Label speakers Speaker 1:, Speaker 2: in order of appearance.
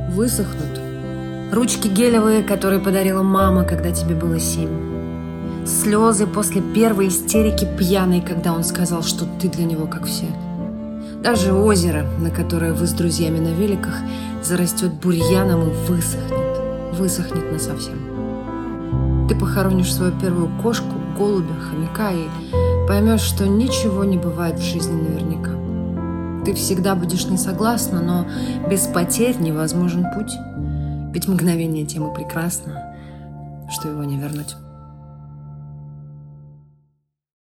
Speaker 1: высохнут. Ручки гелевые, которые подарила мама, когда тебе было 7. Слезы после первой истерики пьяной, когда он сказал, что ты для него как все. Даже озеро, на которое вы с друзьями на великах, зарастет бурьяном и высохнет насовсем. Ты похоронишь свою первую кошку, голубя, хомяка и поймешь, что ничего не бывает в жизни наверняка. Ты всегда будешь не согласна, но без потерь невозможен путь. Ведь мгновение тем и прекрасно, что его не вернуть.